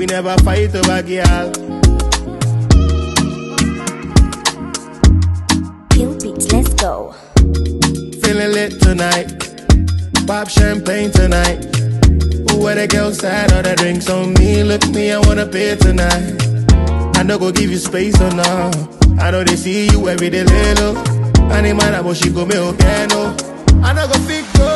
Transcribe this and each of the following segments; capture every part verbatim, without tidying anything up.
We never fight over girl. Kill beats, let's go. Feeling lit tonight. Pop champagne tonight. Where the girls side, all the drinks on me. Look me, I wanna pay tonight. I no go give you space or no. I know they see you every day, little. I need my but she go me okay, no. I no go fit go.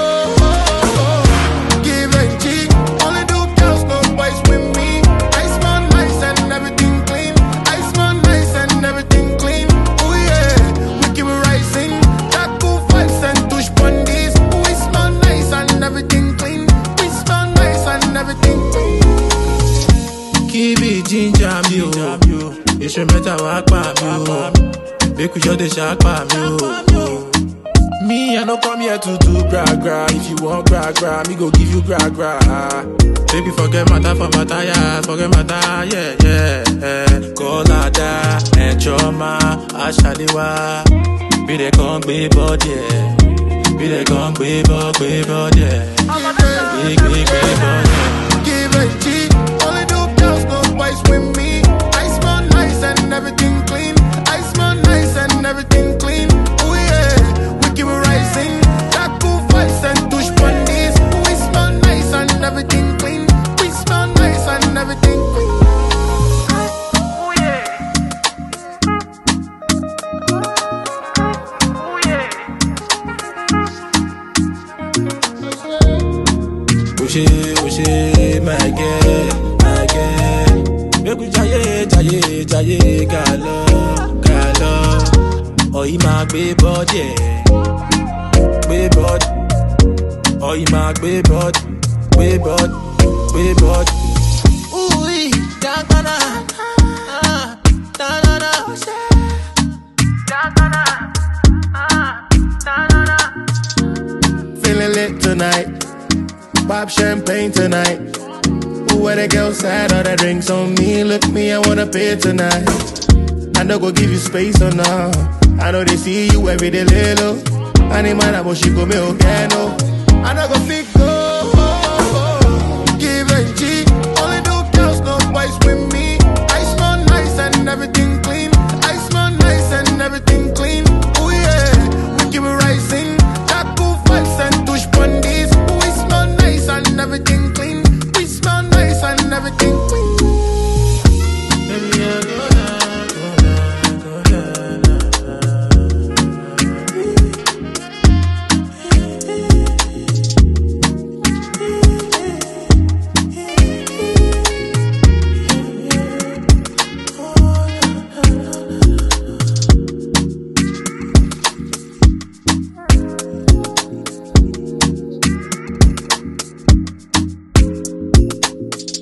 Give and cheat. Only do girls, no boys with me. I smell nice and everything clean. I smell nice and everything clean. Oh yeah, we keep it rising. Tattoo vibes and touch bundies. We smell nice and everything clean. We smell nice and everything clean. Keep it ginger, me. It's your matter, walk by me. Make we just the shark by me. Me, I no come here to do gra gra. If you want gra gra, me go give you gra gra. Baby, forget matter for matter, yeah. Forget matter, yeah, yeah, yeah. Colada, and Choma, Ashaliwa. Be the con, be body, yeah. Be the con, be body, be body, yeah. Big, big, big body. Give and cheat. Only do girls, no boys with me. I smell nice and everything clean. I smell nice and everything clean. Oh yeah, we keep it rising. Tattoo vibes and touch bundies. We smell nice and everything clean. We smell nice and everything clean. Oh yeah. Oh yeah. Push it, push it, my girl, my girl. Make we jaye, jaye, jaye, galo, galo. Oh, he mag be body, be body. Oh, he mag be body, be body, be body. Ooh, da da da, ah, da da da, da da da, ah, da da da. Feeling lit tonight. Pop champagne tonight. Where the girls side, all the drinks on me. Look me, I wanna pay tonight. I no go give you space or no. I know they see you every day, little. I need my but she go me okay, no.